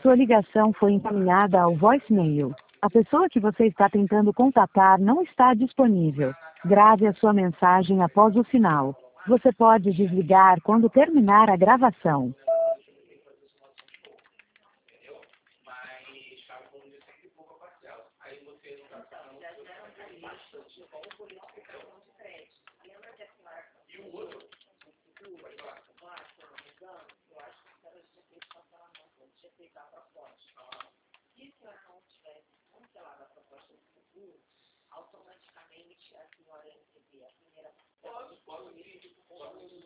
sua ligação foi encaminhada ao voicemail. A pessoa que você está tentando contatar não está disponível. Grave a sua mensagem após o sinal. Você pode desligar quando terminar a gravação. Automaticamente a senhora receber a primeira